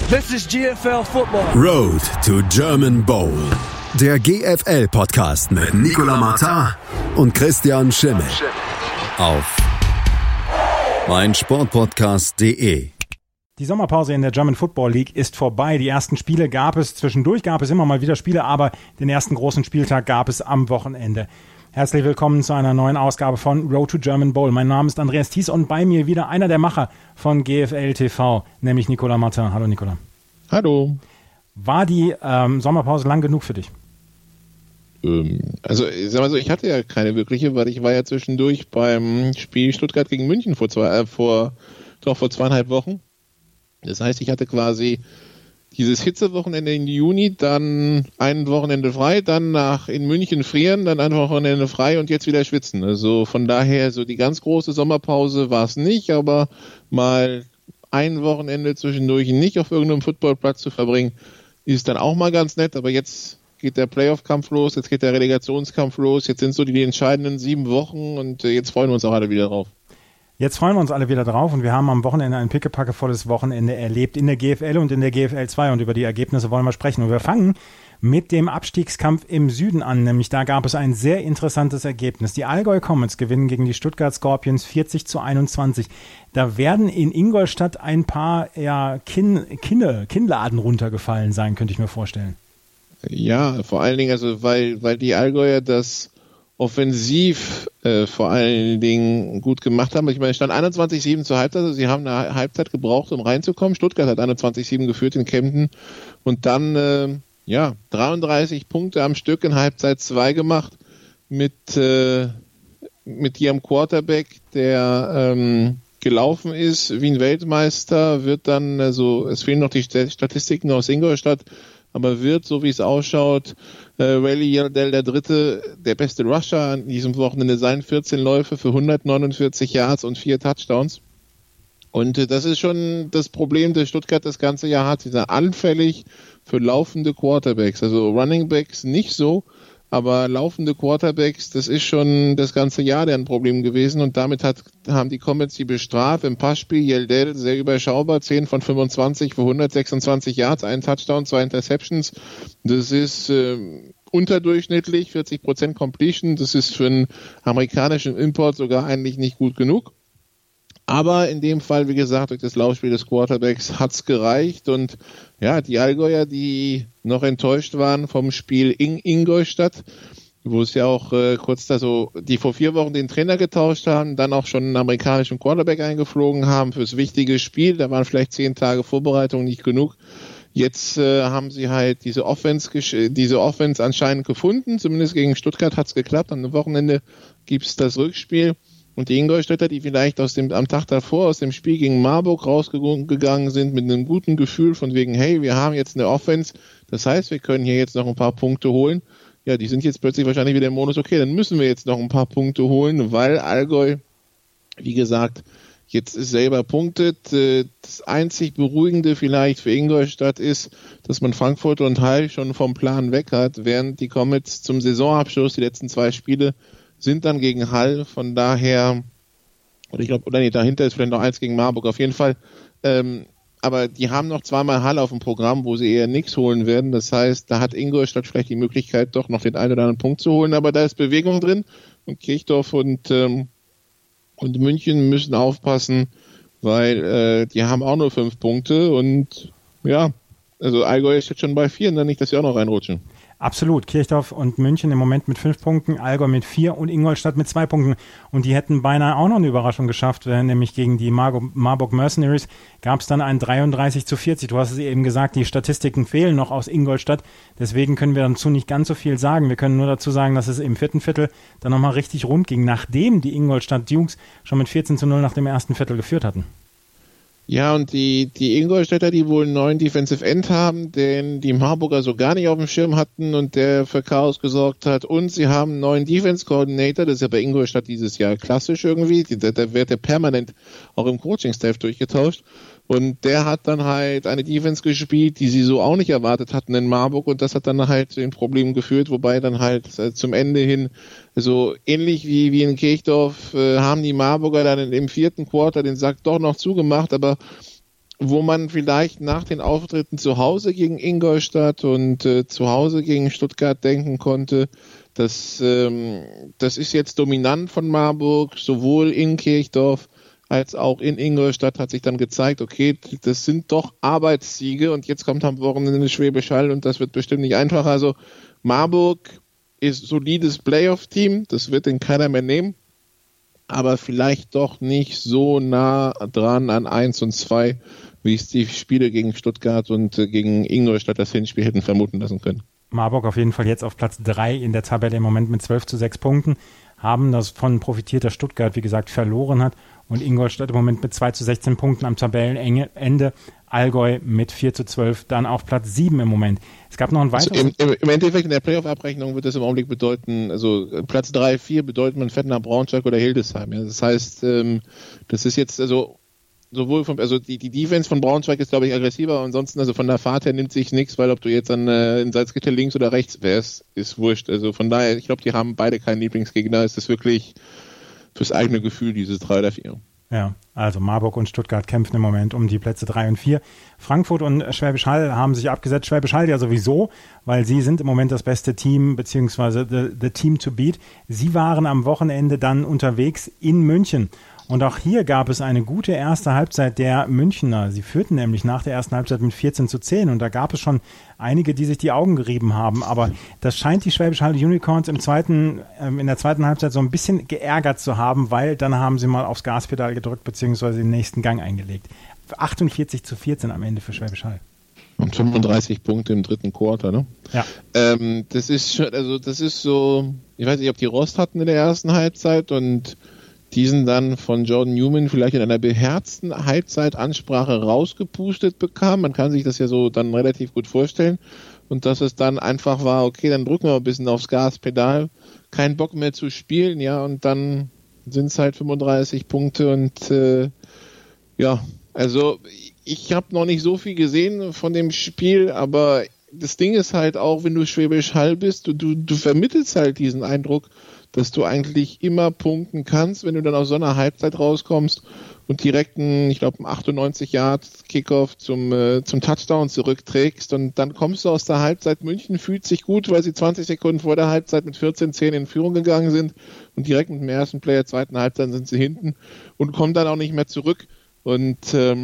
This is GFL Football. Road to German Bowl. Der GFL-Podcast mit Nicolas Martin und Christian Schimmel. Auf meinsportpodcast.de. Die Sommerpause in der German Football League ist vorbei. Die ersten Spiele gab es, zwischendurch gab es immer mal wieder Spiele, aber den ersten großen Spieltag gab es am Wochenende. Herzlich willkommen zu einer neuen Ausgabe von Road to German Bowl. Mein Name ist Andreas Thies und bei mir wieder einer der Macher von GFL TV, nämlich Nicolas Martin. Hallo Nicolas. Hallo. War die Sommerpause lang genug für dich? Also ich sag mal so, ich hatte ja keine wirkliche, weil ich war ja zwischendurch beim Spiel Stuttgart gegen München vor 2,5 Wochen. Das heißt, ich hatte quasi dieses Hitzewochenende im Juni, dann ein Wochenende frei, dann in München frieren, dann ein Wochenende frei und jetzt wieder schwitzen. Also von daher, so die ganz große Sommerpause war es nicht, aber mal ein Wochenende zwischendurch nicht auf irgendeinem Footballplatz zu verbringen, ist dann auch mal ganz nett. Aber jetzt geht der Playoff-Kampf los, jetzt geht der Relegationskampf los, jetzt sind so die entscheidenden 7 Wochen und jetzt freuen wir uns auch alle wieder drauf. Jetzt freuen wir uns alle wieder drauf und wir haben am Wochenende ein pickepackevolles Wochenende erlebt in der GFL und in der GFL 2 und über die Ergebnisse wollen wir sprechen. Und wir fangen mit dem Abstiegskampf im Süden an, nämlich da gab es ein sehr interessantes Ergebnis. Die Allgäu Comets gewinnen gegen die Stuttgart Scorpions 40-21. Da werden in Ingolstadt ein paar Kinnladen runtergefallen sein, könnte ich mir vorstellen. Ja, vor allen Dingen, also weil die Allgäuer das offensiv vor allen Dingen gut gemacht haben. Ich meine, es stand 21-7 zur Halbzeit, also sie haben eine Halbzeit gebraucht, um reinzukommen. Stuttgart hat 21-7 geführt in Kempten und dann 33 Punkte am Stück in Halbzeit 2 gemacht mit ihrem Quarterback, der gelaufen ist wie ein Weltmeister, wird dann, also es fehlen noch die Statistiken aus Ingolstadt, aber wird, so wie es ausschaut, Riley Yardell der Dritte, der beste Rusher an diesem Wochenende sein, 14 Läufe für 149 Yards und 4 Touchdowns. Und das ist schon das Problem, das Stuttgart das ganze Jahr hat. Sie sind anfällig für laufende Quarterbacks. Also Running Backs nicht so, aber laufende Quarterbacks, das ist schon das ganze Jahr deren Problem gewesen. Und damit haben die Comets sie bestraft. Im Passspiel Yardell sehr überschaubar, 10 von 25 für 126 Yards, 1 Touchdown, 2 Interceptions. Das ist unterdurchschnittlich, 40% Completion. Das ist für einen amerikanischen Import sogar eigentlich nicht gut genug. Aber in dem Fall, wie gesagt, durch das Laufspiel des Quarterbacks hat's gereicht und ja, die Allgäuer, die noch enttäuscht waren vom Spiel in Ingolstadt, wo es ja auch die vor 4 Wochen den Trainer getauscht haben, dann auch schon einen amerikanischen Quarterback eingeflogen haben fürs wichtige Spiel, da waren vielleicht 10 Tage Vorbereitung nicht genug. Jetzt haben sie halt diese Offense anscheinend gefunden, zumindest gegen Stuttgart hat's geklappt, am Wochenende gibt's das Rückspiel. Und die Ingolstädter, die vielleicht am Tag davor aus dem Spiel gegen Marburg rausgegangen sind mit einem guten Gefühl von wegen, hey, wir haben jetzt eine Offense, das heißt, wir können hier jetzt noch ein paar Punkte holen. Ja, die sind jetzt plötzlich wahrscheinlich wieder im Modus, okay, dann müssen wir jetzt noch ein paar Punkte holen, weil Allgäu, wie gesagt, jetzt selber punktet. Das einzig Beruhigende vielleicht für Ingolstadt ist, dass man Frankfurt und Halle schon vom Plan weg hat, während die Comets zum Saisonabschluss, die letzten 2 Spiele, sind dann gegen Hall, von daher, dahinter ist vielleicht noch 1 gegen Marburg, auf jeden Fall, aber die haben noch 2-mal Hall auf dem Programm, wo sie eher nichts holen werden, das heißt, da hat Ingolstadt vielleicht die Möglichkeit, doch noch den einen oder anderen Punkt zu holen, aber da ist Bewegung drin und Kirchdorf und München müssen aufpassen, weil die haben auch nur 5 Punkte und ja, also Allgäu ist jetzt schon bei 4, dann nicht, dass sie auch noch reinrutschen. Absolut. Kirchdorf und München im Moment mit 5 Punkten, Allgäu mit 4 und Ingolstadt mit 2 Punkten. Und die hätten beinahe auch noch eine Überraschung geschafft, nämlich gegen die Marburg Mercenaries gab es dann ein 33-40. Du hast es eben gesagt, die Statistiken fehlen noch aus Ingolstadt. Deswegen können wir dazu nicht ganz so viel sagen. Wir können nur dazu sagen, dass es im 4. Viertel dann nochmal richtig rund ging, nachdem die Ingolstadt Dukes schon mit 14-0 nach dem ersten Viertel geführt hatten. Ja, und die Ingolstädter, die wohl einen neuen Defensive End haben, den die Marburger so gar nicht auf dem Schirm hatten und der für Chaos gesorgt hat. Und sie haben einen neuen Defense Coordinator, das ist ja bei Ingolstadt dieses Jahr klassisch irgendwie. Da wird der permanent auch im Coaching-Staff durchgetauscht. Und der hat dann halt eine Defense gespielt, die sie so auch nicht erwartet hatten in Marburg. Und das hat dann halt zu den Problemen geführt, wobei dann halt zum Ende hin, so ähnlich wie in Kirchdorf, haben die Marburger dann im 4. Quarter den Sack doch noch zugemacht. Aber wo man vielleicht nach den Auftritten zu Hause gegen Ingolstadt und zu Hause gegen Stuttgart denken konnte, das ist jetzt dominant von Marburg, sowohl in Kirchdorf als auch in Ingolstadt hat sich dann gezeigt, okay, das sind doch Arbeitssiege und jetzt kommt am Wochenende Schwäbisch Hall und das wird bestimmt nicht einfacher. Also Marburg ist solides Playoff-Team, das wird den keiner mehr nehmen, aber vielleicht doch nicht so nah dran an 1 und 2, wie es die Spiele gegen Stuttgart und gegen Ingolstadt das Hinspiel hätten vermuten lassen können. Marburg auf jeden Fall jetzt auf Platz 3 in der Tabelle im Moment mit 12-6 Punkten, haben davon profitiert, dass Stuttgart, wie gesagt, verloren hat und Ingolstadt im Moment mit 2-16 Punkten am Tabellenende, Allgäu mit 4-12 dann auf Platz 7 im Moment. Es gab noch ein weiteres... Also im Endeffekt in der Playoff-Abrechnung wird das im Augenblick bedeuten, also Platz 3, 4 bedeutet man Fett nach Braunschweig oder Hildesheim. Ja. Das heißt, das ist jetzt also sowohl die Defense von Braunschweig ist, glaube ich, aggressiver, ansonsten also von der Fahrt her nimmt sich nichts, weil ob du jetzt in Salzgitter links oder rechts wärst, ist wurscht. Also von daher, ich glaube, die haben beide keinen Lieblingsgegner. Es ist wirklich fürs eigene Gefühl, diese 3 oder 4. Ja, also Marburg und Stuttgart kämpfen im Moment um die Plätze 3 und 4. Frankfurt und Schwäbisch Hall haben sich abgesetzt. Schwäbisch Hall ja sowieso, weil sie sind im Moment das beste Team, beziehungsweise the team to beat. Sie waren am Wochenende dann unterwegs in München. Und auch hier gab es eine gute erste Halbzeit der Münchner. Sie führten nämlich nach der ersten Halbzeit mit 14-10 und da gab es schon einige, die sich die Augen gerieben haben. Aber das scheint die Schwäbisch Hall Unicorns in der zweiten Halbzeit so ein bisschen geärgert zu haben, weil dann haben sie mal aufs Gaspedal gedrückt beziehungsweise den nächsten Gang eingelegt. 48-14 am Ende für Schwäbisch Hall. Und 35 Punkte im dritten Quarter, ne? Ja. Das ist so, ich weiß nicht, ob die Rost hatten in der ersten Halbzeit und diesen dann von Jordan Newman vielleicht in einer beherzten Halbzeitansprache rausgepustet bekam. Man kann sich das ja so dann relativ gut vorstellen. Und dass es dann einfach war, okay, dann drücken wir ein bisschen aufs Gaspedal, kein Bock mehr zu spielen, ja, und dann sind es halt 35 Punkte und ja, also ich habe noch nicht so viel gesehen von dem Spiel, aber das Ding ist halt auch, wenn du Schwäbisch Hall bist, du vermittelst halt diesen Eindruck, dass du eigentlich immer punkten kannst, wenn du dann aus so einer Halbzeit rauskommst und direkt einen 98-Yard-Kickoff zum Touchdown zurückträgst und dann kommst du aus der Halbzeit. München fühlt sich gut, weil sie 20 Sekunden vor der Halbzeit mit 14-10 in Führung gegangen sind und direkt mit dem ersten Play der zweiten Halbzeit sind sie hinten und kommen dann auch nicht mehr zurück und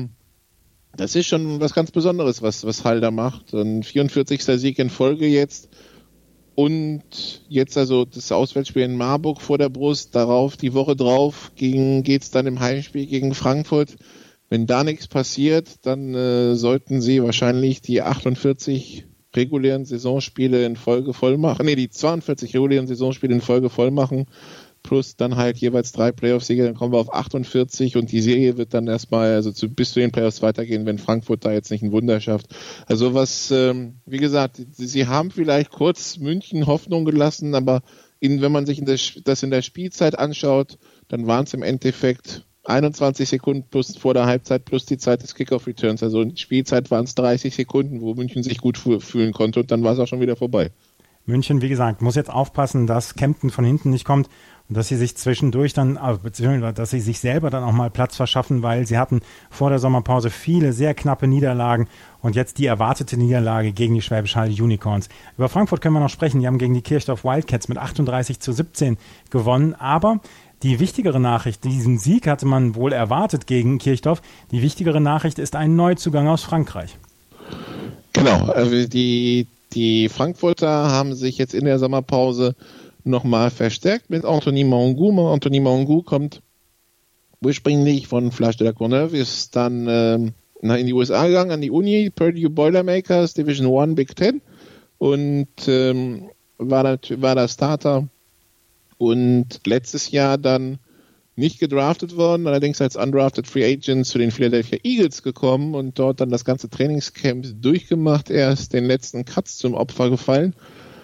das ist schon was ganz Besonderes, was Hall da macht. Ein 44. Sieg in Folge jetzt. Und jetzt also das Auswärtsspiel in Marburg vor der Brust, die Woche drauf geht's dann im Heimspiel gegen Frankfurt. Wenn da nichts passiert, dann sollten sie wahrscheinlich die 48 regulären Saisonspiele in Folge voll machen. Nee, die 42 regulären Saisonspiele in Folge voll machen. Plus dann halt jeweils 3 Playoff-Siege, dann kommen wir auf 48 und die Serie wird dann erstmal bis zu den Playoffs weitergehen, wenn Frankfurt da jetzt nicht ein Wunder schafft. Also wie gesagt, sie haben vielleicht kurz München Hoffnung gelassen, aber wenn man sich das in der Spielzeit anschaut, dann waren es im Endeffekt 21 Sekunden plus vor der Halbzeit plus die Zeit des Kickoff-Returns. Also in der Spielzeit waren es 30 Sekunden, wo München sich gut fühlen konnte und dann war es auch schon wieder vorbei. München, wie gesagt, muss jetzt aufpassen, dass Kempten von hinten nicht kommt und dass sie sich zwischendurch dann, beziehungsweise dass sie sich selber dann auch mal Platz verschaffen, weil sie hatten vor der Sommerpause viele sehr knappe Niederlagen und jetzt die erwartete Niederlage gegen die Schwäbisch Hall Unicorns. Über Frankfurt können wir noch sprechen, die haben gegen die Kirchdorf Wildcats mit 38-17 gewonnen, aber die wichtigere Nachricht, diesen Sieg hatte man wohl erwartet gegen Kirchdorf, die wichtigere Nachricht ist ein Neuzugang aus Frankreich. Genau, also die Frankfurter haben sich jetzt in der Sommerpause nochmal verstärkt mit Anthony Maungou. Anthony Maungou kommt ursprünglich von Flash de la Courneuve, ist dann in die USA gegangen, an die Uni, Purdue Boilermakers, Division 1, Big Ten und war da Starter und letztes Jahr dann nicht gedraftet worden, allerdings als undrafted Free Agent zu den Philadelphia Eagles gekommen und dort dann das ganze Trainingscamp durchgemacht, erst den letzten Cuts zum Opfer gefallen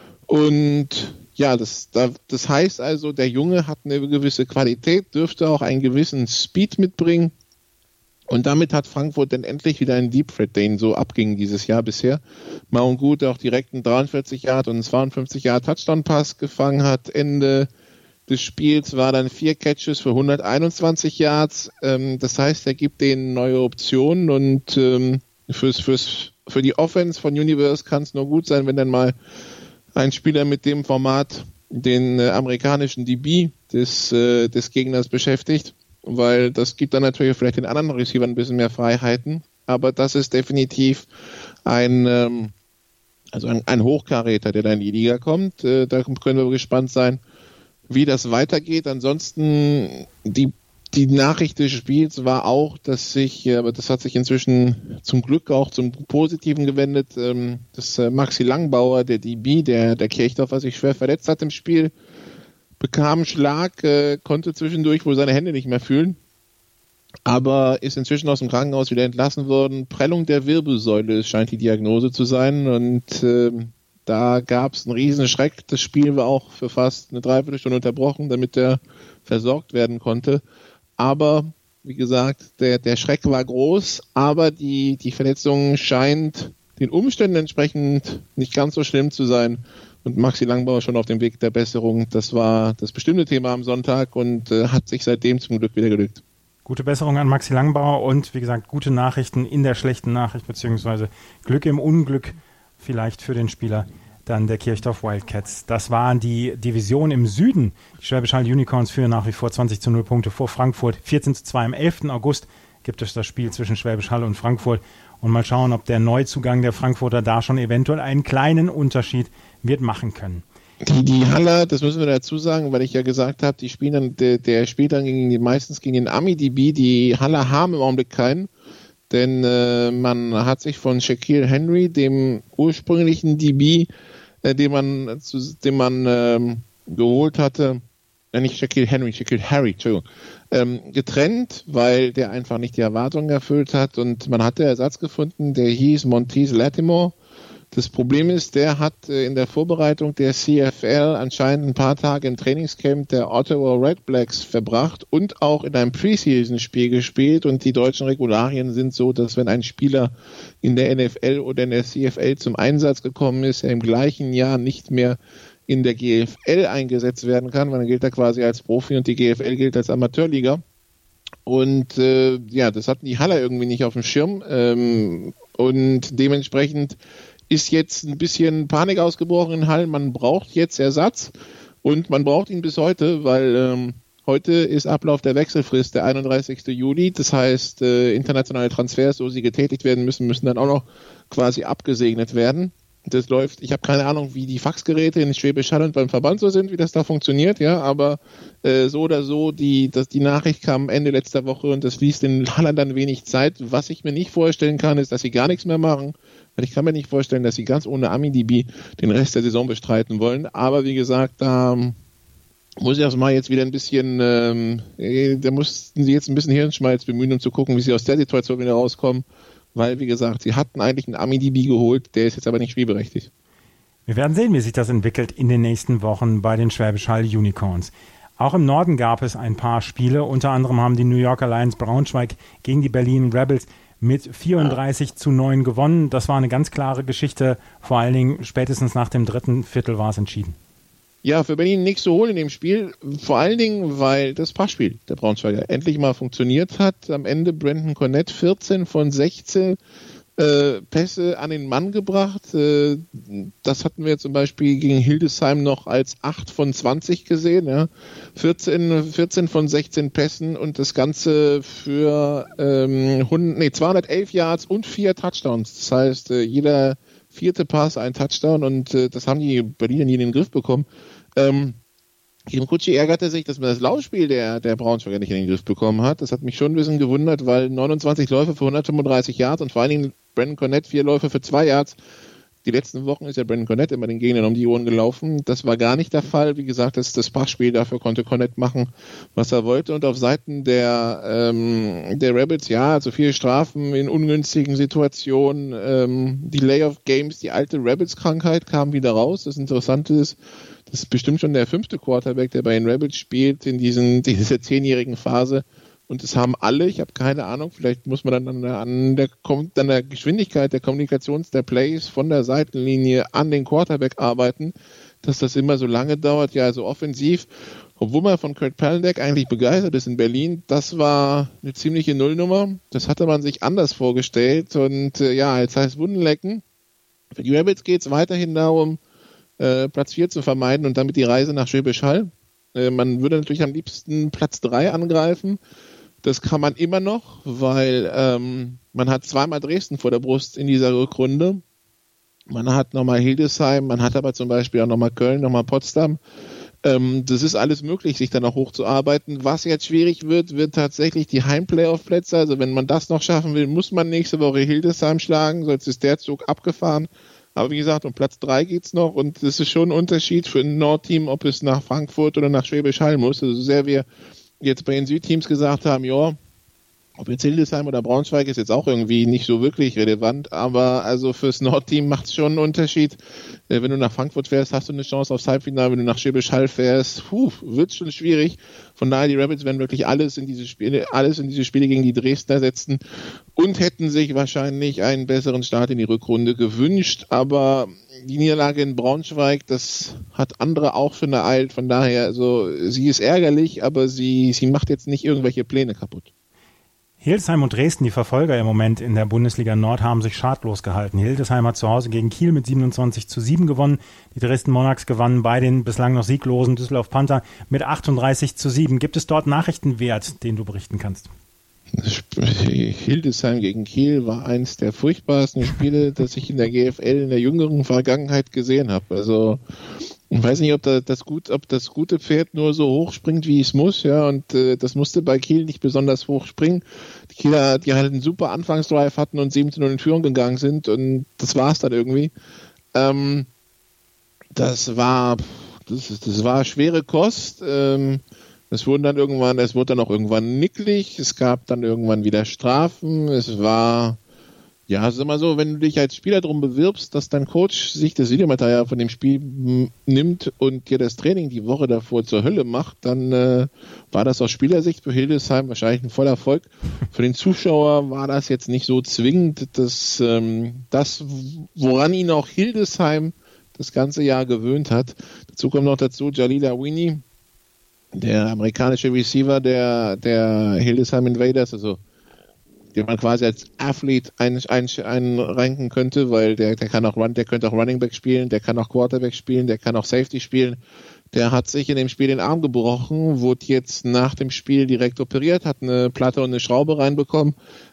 und ja, das heißt also, der Junge hat eine gewisse Qualität, dürfte auch einen gewissen Speed mitbringen und damit hat Frankfurt dann endlich wieder einen Deep Threat, der ihn so abging dieses Jahr bisher. Maungou, der auch direkt einen 43 Yard und einen 52 Yard Touchdown Pass gefangen hat, Ende des Spiels war dann 4 Catches für 121 Yards. Das heißt, er gibt denen neue Optionen und für die Offense von Universe kann es nur gut sein, wenn dann mal ein Spieler mit dem Format den amerikanischen DB des Gegners beschäftigt, weil das gibt dann natürlich vielleicht den anderen Receivern ein bisschen mehr Freiheiten. Aber das ist definitiv ein Hochkaräter, der da in die Liga kommt. Da können wir gespannt sein, wie das weitergeht. Ansonsten die Nachricht des Spiels war auch, aber das hat sich inzwischen zum Glück auch zum Positiven gewendet, dass Maxi Langbauer, der DB, der Kirchdorfer, sich schwer verletzt hat im Spiel, bekam einen Schlag, konnte zwischendurch wohl seine Hände nicht mehr fühlen, aber ist inzwischen aus dem Krankenhaus wieder entlassen worden. Prellung der Wirbelsäule scheint die Diagnose zu sein und da gab es einen riesen Schreck. Das Spiel war auch für fast eine Dreiviertelstunde unterbrochen, damit er versorgt werden konnte. Aber, wie gesagt, der Schreck war groß, aber die Verletzung scheint den Umständen entsprechend nicht ganz so schlimm zu sein. Und Maxi Langbauer schon auf dem Weg der Besserung. Das war das bestimmte Thema am Sonntag und hat sich seitdem zum Glück wieder gelegt. Gute Besserung an Maxi Langbauer und, wie gesagt, gute Nachrichten in der schlechten Nachricht, beziehungsweise Glück im Unglück vielleicht für den Spieler dann der Kirchdorf Wildcats. Das waren die Division im Süden. Die Schwäbisch Hall Unicorns führen nach wie vor 20-0 Punkte vor Frankfurt. 14-2 am 11. August gibt es das Spiel zwischen Schwäbisch Hall und Frankfurt. Und mal schauen, ob der Neuzugang der Frankfurter da schon eventuell einen kleinen Unterschied wird machen können. Die Haller, das müssen wir dazu sagen, weil ich ja gesagt habe, die spielen dann, der spielt dann meistens gegen den Ami-DB. Die Haller haben im Augenblick keinen. Denn man hat sich von Shaquille Henry, dem ursprünglichen DB, den man geholt hatte, nicht Shaquille Harry, Entschuldigung, getrennt, weil der einfach nicht die Erwartungen erfüllt hat und man hatte Ersatz gefunden, der hieß Montez Latimore. Das Problem ist, der hat in der Vorbereitung der CFL anscheinend ein paar Tage im Trainingscamp der Ottawa Red Blacks verbracht und auch in einem Preseason-Spiel gespielt und die deutschen Regularien sind so, dass wenn ein Spieler in der NFL oder in der CFL zum Einsatz gekommen ist, er im gleichen Jahr nicht mehr in der GFL eingesetzt werden kann, weil dann gilt er quasi als Profi und die GFL gilt als Amateurliga. Und das hatten die Haller irgendwie nicht auf dem Schirm und dementsprechend ist jetzt ein bisschen Panik ausgebrochen in Hall. Man braucht jetzt Ersatz und man braucht ihn bis heute, weil heute ist Ablauf der Wechselfrist, der 31. Juli. Das heißt, internationale Transfers, so sie getätigt werden müssen dann auch noch quasi abgesegnet werden. Das läuft, ich habe keine Ahnung, wie die Faxgeräte in Schwäbisch Hall und beim Verband so sind, wie das da funktioniert, ja, aber so oder so, die Nachricht kam Ende letzter Woche und das ließ den Hallern dann wenig Zeit. Was ich mir nicht vorstellen kann, ist, dass sie gar nichts mehr machen. Weil ich kann mir nicht vorstellen, dass sie ganz ohne Ami-DB den Rest der Saison bestreiten wollen. Aber wie gesagt, da muss ich erstmal jetzt wieder ein bisschen, da mussten sie jetzt ein bisschen Hirnschmalz bemühen, um zu gucken, wie sie aus der Situation wieder rauskommen. Weil, wie gesagt, sie hatten eigentlich einen Ami-DB geholt, der ist jetzt aber nicht spielberechtigt. Wir werden sehen, wie sich das entwickelt in den nächsten Wochen bei den Schwäbisch Hall Unicorns. Auch im Norden gab es ein paar Spiele. Unter anderem haben die New Yorker Lions Braunschweig gegen die Berlin Rebels mit 34-9 gewonnen. Das war eine ganz klare Geschichte. Vor allen Dingen spätestens nach dem dritten Viertel war es entschieden. Ja, für Berlin nichts zu holen in dem Spiel. Vor allen Dingen, weil das Passspiel der Braunschweiger endlich mal funktioniert hat. Am Ende Brandon Cornett 14 von 16 Pässe an den Mann gebracht. Das hatten wir zum Beispiel gegen Hildesheim noch als 8 von 20 gesehen. Ja. 14 von 16 Pässen und das Ganze für 211 Yards und 4 Touchdowns. Das heißt, jeder vierte Pass ein Touchdown und das haben die Berliner nie in den Griff bekommen. Kim Kutschi ärgerte sich, dass man das Laufspiel der Braunschweiger nicht in den Griff bekommen hat. Das hat mich schon ein bisschen gewundert, weil 29 Läufe für 135 Yards und vor allen Dingen Brandon Cornett 4 Läufe für 2 Yards. Die letzten Wochen ist ja Brandon Cornett immer den Gegnern um die Ohren gelaufen. Das war gar nicht der Fall. Wie gesagt, das Passspiel, dafür konnte Cornett machen, was er wollte. Und auf Seiten der Rebels, ja, also viele Strafen in ungünstigen Situationen. Die Layoff-Games, die alte Rebels-Krankheit kam wieder raus. Das Interessante ist, das ist bestimmt schon der 5. Quarterback, der bei den Rebels spielt in dieser 10-jährigen Phase, Und es haben alle, ich habe keine Ahnung, vielleicht muss man dann an der Geschwindigkeit der der Plays von der Seitenlinie an den Quarterback arbeiten, dass das immer so lange dauert. Ja, also offensiv, obwohl man von Kurt Palandek eigentlich begeistert ist in Berlin, das war eine ziemliche Nullnummer. Das hatte man sich anders vorgestellt. Und jetzt heißt Wundenlecken. Für die Rabbits geht es weiterhin darum, Platz 4 zu vermeiden und damit die Reise nach Schwäbisch Hall. Man würde natürlich am liebsten Platz 3 angreifen. Das kann man immer noch, weil man hat zweimal Dresden vor der Brust in dieser Rückrunde. Man hat nochmal Hildesheim, man hat aber zum Beispiel auch nochmal Köln, nochmal Potsdam. Das ist alles möglich, sich dann auch hochzuarbeiten. Was jetzt schwierig wird tatsächlich die Heim-Playoff-Plätze. Also wenn man das noch schaffen will, muss man nächste Woche Hildesheim schlagen, sonst ist der Zug abgefahren. Aber wie gesagt, um Platz 3 geht's noch und das ist schon ein Unterschied für ein Nordteam, ob es nach Frankfurt oder nach Schwäbisch Hall muss. Also so sehr wir jetzt bei den Südteams gesagt haben, ja, ob jetzt Hildesheim oder Braunschweig ist jetzt auch irgendwie nicht so wirklich relevant, aber also fürs Nordteam macht es schon einen Unterschied. Wenn du nach Frankfurt fährst, hast du eine Chance aufs Halbfinale. Wenn du nach Schwäbisch Hall fährst, wird schon schwierig. Von daher, die Rabbits werden wirklich alles in diese Spiele gegen die Dresdner setzen und hätten sich wahrscheinlich einen besseren Start in die Rückrunde gewünscht, aber die Niederlage in Braunschweig, das hat andere auch schon ereilt. Von daher, also sie ist ärgerlich, aber sie macht jetzt nicht irgendwelche Pläne kaputt. Hildesheim und Dresden, die Verfolger im Moment in der Bundesliga Nord, haben sich schadlos gehalten. Hildesheim hat zu Hause gegen Kiel mit 27:7 gewonnen. Die Dresden Monarchs gewannen bei den bislang noch sieglosen Düsseldorf Panther mit 38:7. Gibt es dort Nachrichtenwert, den du berichten kannst? Hildesheim gegen Kiel war eins der furchtbarsten Spiele, das ich in der GFL in der jüngeren Vergangenheit gesehen habe. Also ich weiß nicht, ob das gute Pferd nur so hoch springt, wie es muss, ja, und das musste bei Kiel nicht besonders hoch springen. Die Kieler, die halt einen super Anfangsdrive hatten und 7:0 in Führung gegangen sind und das war's dann irgendwie. Das war schwere Kost. Es wurde dann auch irgendwann nicklig, es gab dann irgendwann wieder Strafen, es war, ja, es ist immer so, wenn du dich als Spieler darum bewirbst, dass dein Coach sich das Videomaterial von dem Spiel nimmt und dir das Training die Woche davor zur Hölle macht, dann war das aus Spielersicht für Hildesheim wahrscheinlich ein voller Erfolg. Für den Zuschauer war das jetzt nicht so zwingend, das woran ihn auch Hildesheim das ganze Jahr gewöhnt hat. Dazu kommt noch Jalil Awini, der amerikanische Receiver der Hildesheim Invaders, also den man quasi als Athlet einranken könnte, weil der könnte auch Running Back spielen, der kann auch Quarterback spielen, der kann auch Safety spielen. Der hat sich in dem Spiel den Arm gebrochen, wurde jetzt nach dem Spiel direkt operiert, hat eine Platte und eine Schraube reinbekommen.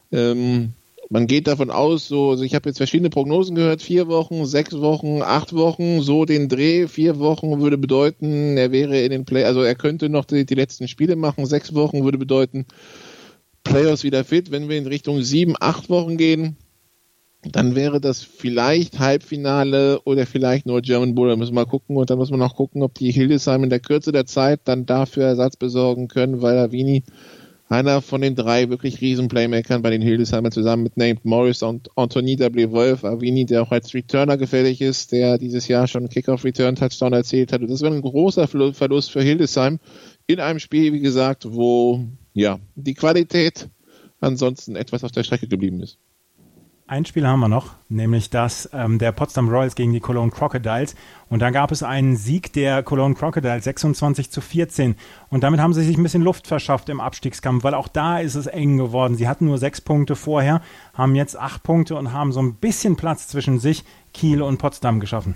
Man geht davon aus, also ich habe jetzt verschiedene Prognosen gehört, 4 Wochen, 6 Wochen, 8 Wochen, so den Dreh. 4 Wochen würde bedeuten, er wäre in den also er könnte noch die letzten Spiele machen. 6 Wochen würde bedeuten, Playoffs wieder fit. Wenn wir in Richtung 7, 8 Wochen gehen, dann wäre das vielleicht Halbfinale oder vielleicht nur German Bowl. Da müssen wir mal gucken und dann muss man noch gucken, ob die Hildesheim in der Kürze der Zeit dann dafür Ersatz besorgen können, weil Avini einer von den 3 wirklich riesen Playmakern bei den Hildesheimer zusammen mit Nate Morris und Anthony W. Wolf, Avini, der auch als Returner gefährlich ist, der dieses Jahr schon einen Kickoff-Return-Touchdown erzielt hat. Und das wäre ein großer Verlust für Hildesheim in einem Spiel, wie gesagt, wo ja die Qualität ansonsten etwas auf der Strecke geblieben ist. Ein Spiel haben wir noch, nämlich das der Potsdam Royals gegen die Cologne Crocodiles. Und da gab es einen Sieg der Cologne Crocodiles, 26:14. Und damit haben sie sich ein bisschen Luft verschafft im Abstiegskampf, weil auch da ist es eng geworden. Sie hatten nur 6 Punkte vorher, haben jetzt 8 Punkte und haben so ein bisschen Platz zwischen sich, Kiel und Potsdam geschaffen.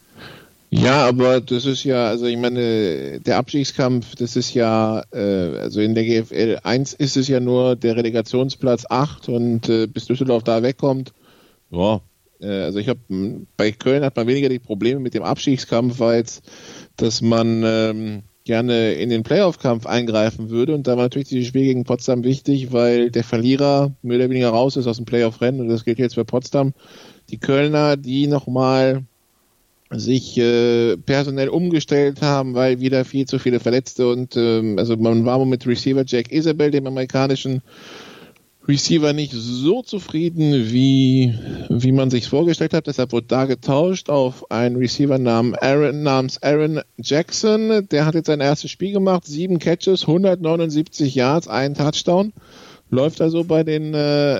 Ja, aber das ist ja, also ich meine, der Abstiegskampf, das ist ja, also in der GFL 1 ist es ja nur der Relegationsplatz 8 und bis Düsseldorf da wegkommt, ja, also bei Köln hat man weniger die Probleme mit dem Abstiegskampf, weil jetzt, dass man gerne in den Playoff-Kampf eingreifen würde und da war natürlich dieses Spiel gegen Potsdam wichtig, weil der Verlierer mehr oder weniger raus ist aus dem Playoff-Rennen und das gilt jetzt für Potsdam. Die Kölner, die nochmal sich personell umgestellt haben, weil wieder viel zu viele Verletzte und also man war mit Receiver Jack Isabel, dem amerikanischen Receiver nicht so zufrieden, wie man sich vorgestellt hat. Deshalb wurde da getauscht auf einen Receiver namens Aaron Jackson. Der hat jetzt sein erstes Spiel gemacht, 7 Catches, 179 Yards, 1 Touchdown. Läuft also bei dem.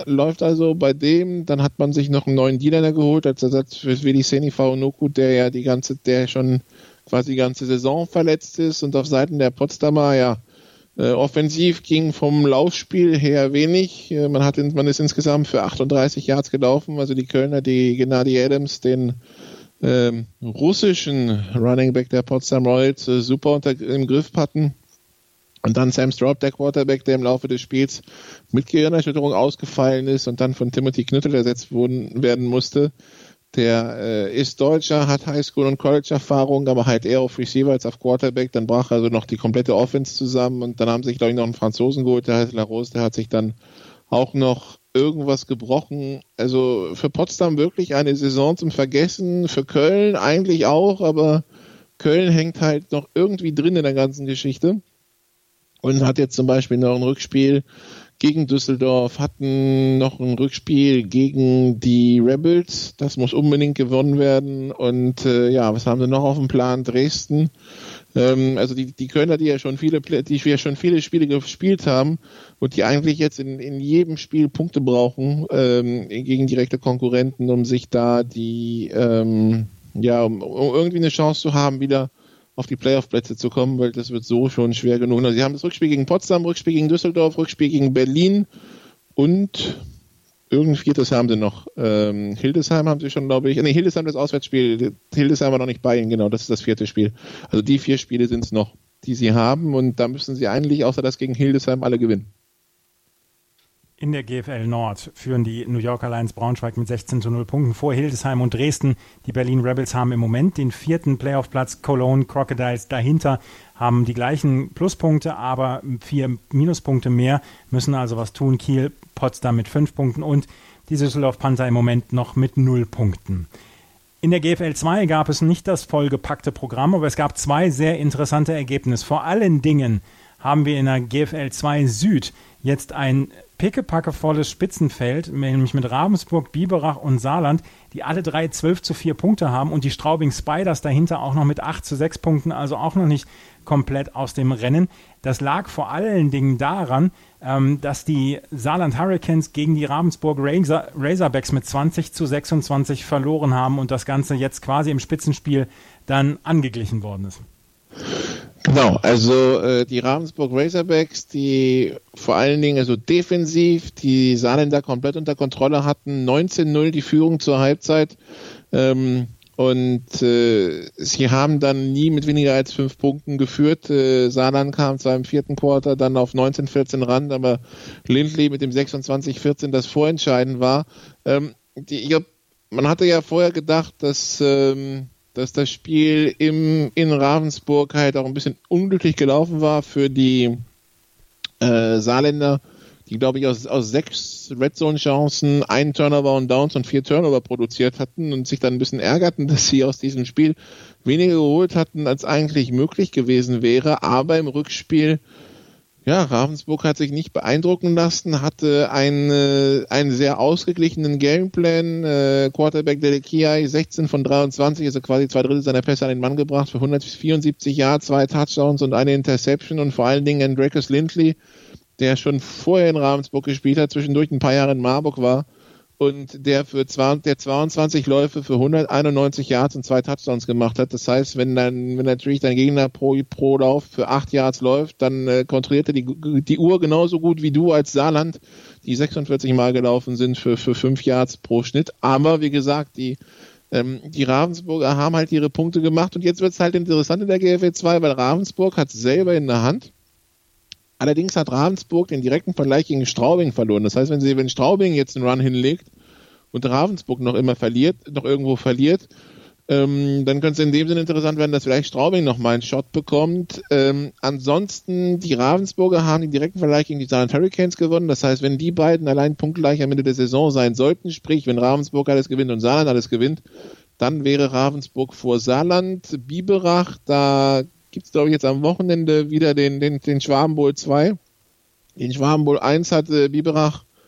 Dann hat man sich noch einen neuen D-Liner geholt als Ersatz für Wiliseni Faunuku, der schon quasi die ganze Saison verletzt ist. Und auf Seiten der Potsdamer, offensiv ging vom Laufspiel her wenig. Man ist insgesamt für 38 Yards gelaufen. Also die Kölner, die Gennady Adams, den russischen Running Back der Potsdam Royals, super im Griff hatten. Und dann Sam Straub, der Quarterback, der im Laufe des Spiels mit Gehirnerschütterung ausgefallen ist und dann von Timothy Knüttel ersetzt werden musste. Der ist Deutscher, hat Highschool- und College-Erfahrung, aber halt eher auf Receiver als auf Quarterback. Dann brach also noch die komplette Offense zusammen und dann haben sich, glaube ich, noch einen Franzosen geholt, der heißt Larose, der hat sich dann auch noch irgendwas gebrochen. Also für Potsdam wirklich eine Saison zum Vergessen, für Köln eigentlich auch, aber Köln hängt halt noch irgendwie drin in der ganzen Geschichte und hat jetzt zum Beispiel noch ein Rückspiel gegen Düsseldorf, hatten noch ein Rückspiel gegen die Rebels. Das muss unbedingt gewonnen werden. Und was haben sie noch auf dem Plan? Dresden. Also die Kölner, die ja schon viele Spiele gespielt haben und die eigentlich jetzt in jedem Spiel Punkte brauchen gegen direkte Konkurrenten, um sich da um irgendwie eine Chance zu haben, wieder auf die Playoff-Plätze zu kommen, weil das wird so schon schwer genug. Also sie haben das Rückspiel gegen Potsdam, Rückspiel gegen Düsseldorf, Rückspiel gegen Berlin und irgendein viertes haben sie noch. Hildesheim haben sie schon, glaube ich. Hildesheim das Auswärtsspiel. Hildesheim war noch nicht bei ihnen, genau, das ist das 4. Spiel. Also die 4 Spiele sind es noch, die sie haben und da müssen sie eigentlich, außer das gegen Hildesheim, alle gewinnen. In der GFL Nord führen die New Yorker Lions Braunschweig mit 16:0 Punkten vor Hildesheim und Dresden. Die Berlin Rebels haben im Moment den 4. Playoff-Platz. Cologne Crocodiles dahinter haben die gleichen Pluspunkte, aber 4 Minuspunkte mehr, müssen also was tun. Kiel, Potsdam mit 5 Punkten und die Düsseldorf Panther im Moment noch mit 0 Punkten. In der GFL 2 gab es nicht das vollgepackte Programm, aber es gab 2 sehr interessante Ergebnisse. Vor allen Dingen haben wir in der GFL 2 Süd jetzt ein pickepackevolles Spitzenfeld, nämlich mit Ravensburg, Biberach und Saarland, die alle 3 12:4 Punkte haben und die Straubing Spiders dahinter auch noch mit 8:6 Punkten, also auch noch nicht komplett aus dem Rennen. Das lag vor allen Dingen daran, dass die Saarland Hurricanes gegen die Ravensburg Razorbacks mit 20:26 verloren haben und das Ganze jetzt quasi im Spitzenspiel dann angeglichen worden ist. Genau, also die Ravensburg Razorbacks, die vor allen Dingen also defensiv die Saarländer komplett unter Kontrolle hatten, 19:0 die Führung zur Halbzeit und sie haben dann nie mit weniger als 5 Punkten geführt. Saarland kam zwar im 4. Quarter dann auf 19:14 ran, aber Lindley mit dem 26:14 das vorentscheidend war. Man hatte ja vorher gedacht, dass das Spiel in Ravensburg halt auch ein bisschen unglücklich gelaufen war für die Saarländer, die, glaube ich, aus 6 Red-Zone-Chancen 1 Turnover und Downs und 4 Turnover produziert hatten und sich dann ein bisschen ärgerten, dass sie aus diesem Spiel weniger geholt hatten, als eigentlich möglich gewesen wäre. Aber im Rückspiel, Ravensburg hat sich nicht beeindrucken lassen, hatte einen sehr ausgeglichenen Gameplan. Quarterback Delekiai 16 von 23, also quasi 2/3 seiner Pässe an den Mann gebracht für 174 Yards, 2 Touchdowns und eine Interception und vor allen Dingen Andreas Lindley, der schon vorher in Ravensburg gespielt hat, zwischendurch ein paar Jahre in Marburg war und der 22 Läufe für 191 Yards und 2 Touchdowns gemacht hat. Das heißt, wenn natürlich dein Gegner pro Lauf für 8 Yards läuft, dann kontrolliert er die Uhr genauso gut wie du als Saarland, die 46 Mal gelaufen sind für 5 Yards pro Schnitt. Aber wie gesagt, die Ravensburger haben halt ihre Punkte gemacht und jetzt wird es halt interessant in der GFL 2, weil Ravensburg hat selber in der Hand. Allerdings hat Ravensburg den direkten Vergleich gegen Straubing verloren. Das heißt, wenn Straubing jetzt einen Run hinlegt und Ravensburg noch irgendwo verliert, dann könnte es in dem Sinne interessant werden, dass vielleicht Straubing noch mal einen Shot bekommt. Ansonsten, die Ravensburger haben den direkten Vergleich gegen die Saarland Hurricanes gewonnen. Das heißt, wenn die beiden allein punktgleich am Ende der Saison sein sollten, sprich, wenn Ravensburg alles gewinnt und Saarland alles gewinnt, dann wäre Ravensburg vor Saarland. Biberach, da gibt es, glaube ich, jetzt am Wochenende wieder den Schwaben Bowl 2. Den Schwaben Bowl 1 hatte Biberach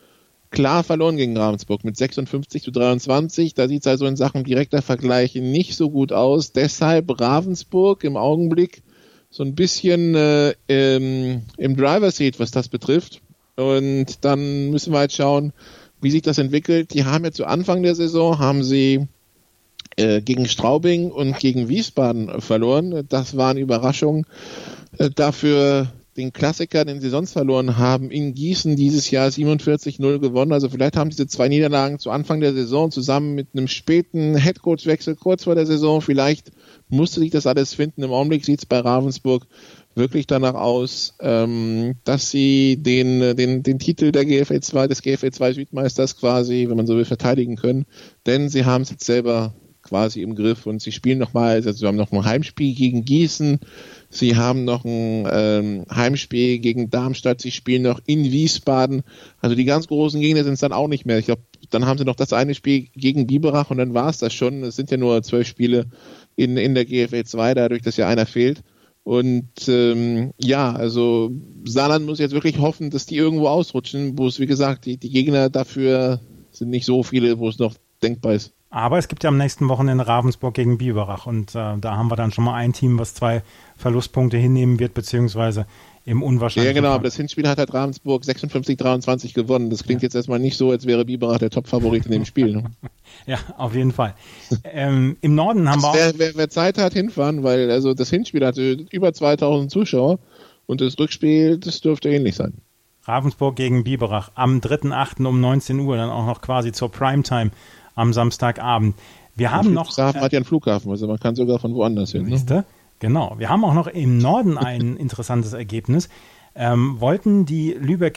klar verloren gegen Ravensburg mit 56-23. Da sieht es also in Sachen direkter Vergleich nicht so gut aus. Deshalb Ravensburg im Augenblick so ein bisschen im Driver Seat, was das betrifft. Und dann müssen wir halt schauen, wie sich das entwickelt. Die haben ja zu Anfang der Saison, haben sie gegen Straubing und gegen Wiesbaden verloren. Das waren Überraschungen. Dafür den Klassiker, den sie sonst verloren haben, in Gießen dieses Jahr 47-0 gewonnen. Also vielleicht haben diese 2 Niederlagen zu Anfang der Saison zusammen mit einem späten Headcoach-Wechsel kurz vor der Saison, vielleicht musste sich das alles finden. Im Augenblick sieht es bei Ravensburg wirklich danach aus, dass sie den Titel der GFL 2, des GFL 2 Südmeisters quasi, wenn man so will, verteidigen können. Denn sie haben es jetzt selber quasi im Griff und sie spielen nochmal, also sie haben noch ein Heimspiel gegen Gießen, sie haben noch ein Heimspiel gegen Darmstadt, sie spielen noch in Wiesbaden. Also die ganz großen Gegner sind es dann auch nicht mehr. Ich glaube, dann haben sie noch das eine Spiel gegen Biberach und dann war es das schon. Es sind ja nur 12 Spiele in der GFL 2, dadurch, dass ja einer fehlt. Und also Saarland muss jetzt wirklich hoffen, dass die irgendwo ausrutschen, wo es, wie gesagt, die Gegner dafür sind nicht so viele, wo es noch denkbar ist. Aber es gibt ja am nächsten Wochenende Ravensburg gegen Biberach und da haben wir dann schon mal ein Team, was 2 Verlustpunkte hinnehmen wird, beziehungsweise im unwahrscheinlichen Ja, genau, Fall. aber das Hinspiel hat halt Ravensburg 56-23 gewonnen. Das klingt jetzt erstmal nicht so, als wäre Biberach der Top-Favorit in dem Spiel. Ne? Ja, auf jeden Fall. Im Norden haben wir auch... Wer Zeit hat, hinfahren, weil also das Hinspiel hatte über 2000 Zuschauer und das Rückspiel, das dürfte ähnlich sein. Ravensburg gegen Biberach am 3.8. um 19 Uhr, dann auch noch quasi zur Primetime am Samstagabend. Wir haben noch... Friedrichshafen hat ja einen Flughafen, also man kann sogar von woanders hin. Ne? Genau. Wir haben auch noch im Norden ein interessantes Ergebnis. Wollten die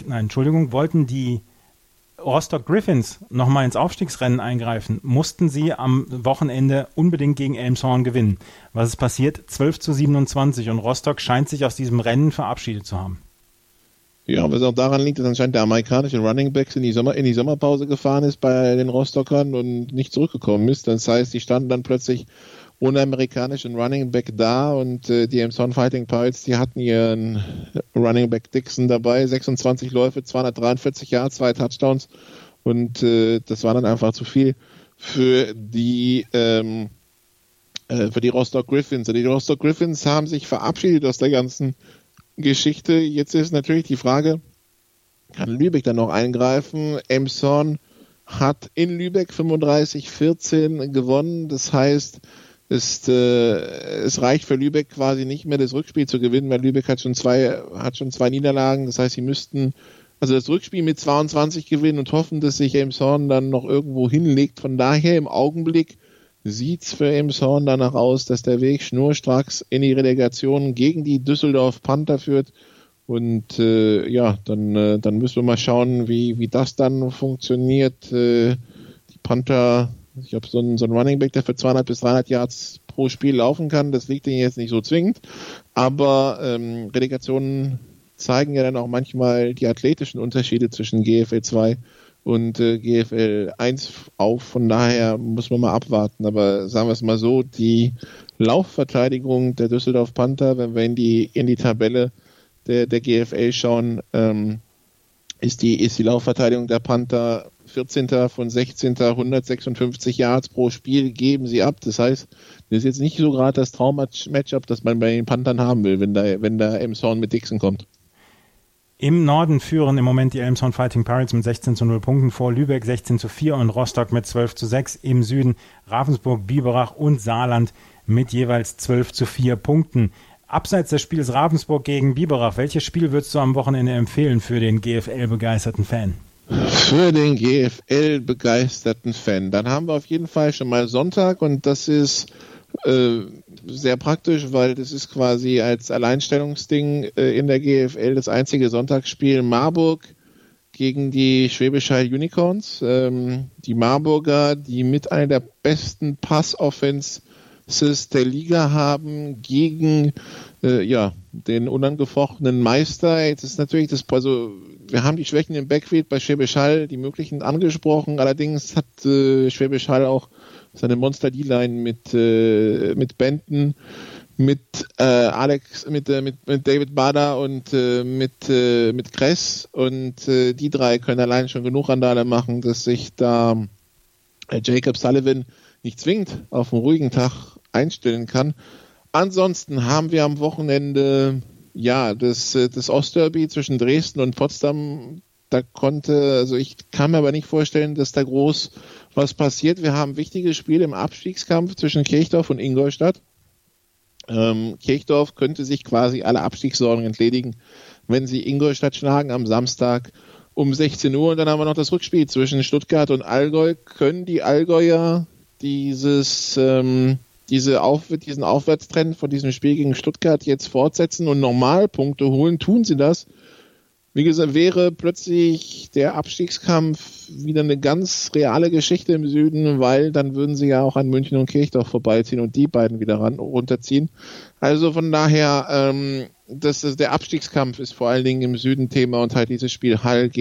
Rostock Griffins nochmal ins Aufstiegsrennen eingreifen, mussten sie am Wochenende unbedingt gegen Elmshorn gewinnen. Was ist passiert? 12-27 und Rostock scheint sich aus diesem Rennen verabschiedet zu haben. Ja, was auch daran liegt, dass anscheinend der amerikanische Running Backs in die Sommerpause gefahren ist bei den Rostockern und nicht zurückgekommen ist. Das heißt, die standen dann plötzlich ohne amerikanischen Running Back da und die Elmshorn Fighting Pirates, die hatten ihren Running Back Dixon dabei, 26 Läufe, 243 Yards, 2 Touchdowns und das war dann einfach zu viel für die Rostock Griffins. Die Rostock Griffins haben sich verabschiedet aus der ganzen Geschichte. Jetzt ist natürlich die Frage, kann Lübeck dann noch eingreifen? Elmshorn hat in Lübeck 35-14 gewonnen. Das heißt, es reicht für Lübeck quasi nicht mehr, das Rückspiel zu gewinnen, weil Lübeck hat schon zwei Niederlagen. Das heißt, sie müssten also das Rückspiel mit 22 gewinnen und hoffen, dass sich Elmshorn dann noch irgendwo hinlegt. Von daher im Augenblick sieht's für Elmshorn danach aus, dass der Weg schnurstracks in die Relegation gegen die Düsseldorf Panther führt. Und dann müssen wir mal schauen, wie das dann funktioniert. Die Panther, ich glaube, so ein Running Back, der für 200 bis 300 Yards pro Spiel laufen kann, das liegt ihnen jetzt nicht so zwingend. Aber Relegationen zeigen ja dann auch manchmal die athletischen Unterschiede zwischen GFL 2 und GFL 1 auf. Von daher muss man mal abwarten. Aber sagen wir es mal so, die Laufverteidigung der Düsseldorf Panther, wenn wir in die Tabelle der GFL schauen, ist die Laufverteidigung der Panther 14. von 16. 156 Yards pro Spiel geben sie ab. Das heißt, das ist jetzt nicht so gerade das Traum-Matchup, das man bei den Panthern haben will, wenn da Elmshorn mit Dixon kommt. Im Norden führen im Moment die Elmshorn Fighting Pirates mit 16-0 Punkten vor Lübeck 16-4 und Rostock mit 12-6. Im Süden Ravensburg, Biberach und Saarland mit jeweils 12-4 Punkten. Abseits des Spiels Ravensburg gegen Biberach, welches Spiel würdest du am Wochenende empfehlen für den GFL-begeisterten Fan? Für den GFL-begeisterten Fan. Dann haben wir auf jeden Fall schon mal Sonntag und das ist sehr praktisch, weil das ist quasi als Alleinstellungsding in der GFL das einzige Sonntagsspiel. Marburg gegen die Schwäbisch Hall Unicorns. Die Marburger, die mit einer der besten Pass-Offenses der Liga haben, gegen den unangefochtenen Meister. Jetzt ist natürlich wir haben die Schwächen im Backfield bei Schwäbisch Hall, die möglichen angesprochen. Allerdings hat Schwäbisch Hall auch seine Monster-D-Line mit Benton, mit David Bader und mit Kress, und die drei können allein schon genug Randale machen, dass sich da Jacob Sullivan nicht zwingend auf einen ruhigen Tag einstellen kann. Ansonsten haben wir am Wochenende das Ostderby zwischen Dresden und Potsdam. Ich kann mir aber nicht vorstellen, dass da groß was passiert. Wir haben wichtige Spiele im Abstiegskampf zwischen Kirchdorf und Ingolstadt. Kirchdorf könnte sich quasi alle Abstiegssorgen entledigen, wenn sie Ingolstadt schlagen am Samstag um 16 Uhr. Und dann haben wir noch das Rückspiel zwischen Stuttgart und Allgäu. Können die Allgäuer diesen Aufwärtstrend von diesem Spiel gegen Stuttgart jetzt fortsetzen und Normalpunkte holen? Tun sie das? Wie gesagt, wäre plötzlich der Abstiegskampf wieder eine ganz reale Geschichte im Süden, weil dann würden sie ja auch an München und Kirchdorf vorbeiziehen und die beiden wieder runterziehen. Also von daher, der Abstiegskampf ist vor allen Dingen im Süden Thema, und halt dieses Spiel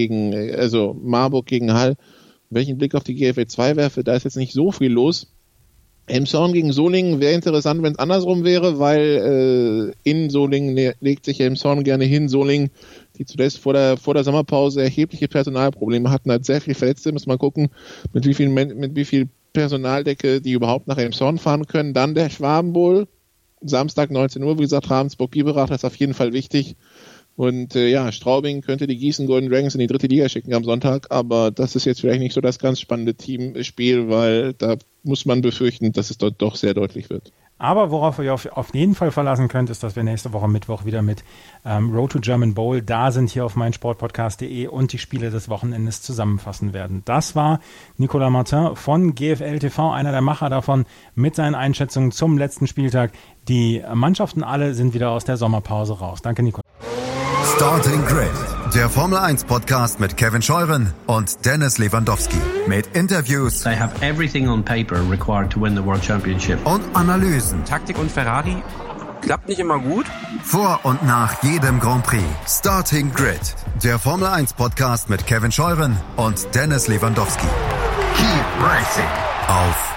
Marburg gegen Hall. Wenn ich einen Blick auf die GFL 2 werfe, da ist jetzt nicht so viel los. Elmshorn gegen Solingen wäre interessant, wenn es andersrum wäre, weil in Solingen legt sich Elmshorn gerne hin. Solingen, die zuletzt vor der Sommerpause erhebliche Personalprobleme hatten, hat sehr viel Verletzte. Muss man gucken, mit wie viel Personaldecke die überhaupt nach Elmshorn fahren können. Dann der Schwabenbowl, Samstag 19 Uhr, wie gesagt, Ravensburg-Biberach, das ist auf jeden Fall wichtig. Und Straubing könnte die Gießen Golden Dragons in die 3. Liga schicken am Sonntag, aber das ist jetzt vielleicht nicht so das ganz spannende Teamspiel, weil da muss man befürchten, dass es dort doch sehr deutlich wird. Aber worauf ihr auf jeden Fall verlassen könnt, ist, dass wir nächste Woche Mittwoch wieder mit Road to German Bowl da sind, hier auf meinsportpodcast.de, und die Spiele des Wochenendes zusammenfassen werden. Das war Nicolas Martin von GFL TV, einer der Macher davon, mit seinen Einschätzungen zum letzten Spieltag. Die Mannschaften alle sind wieder aus der Sommerpause raus. Danke, Nicolas. Starting Grid, der Formel 1 Podcast mit Kevin Scheuren und Dennis Lewandowski. Mit Interviews. They have everything on paper required to win the World Championship. Und Analysen. Taktik und Ferrari klappt nicht immer gut. Vor und nach jedem Grand Prix. Starting Grid, der Formel 1 Podcast mit Kevin Scheuren und Dennis Lewandowski. Keep racing auf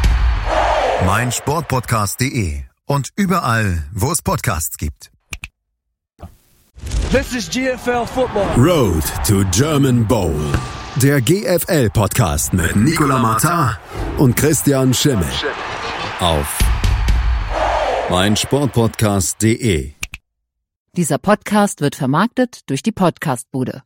meinsportpodcast.de und überall, wo es Podcasts gibt. This is GFL Football. Road to German Bowl. Der GFL-Podcast mit Nicolas Martin und Christian Schimmel. Auf meinsportpodcast.de. Dieser Podcast wird vermarktet durch die Podcastbude.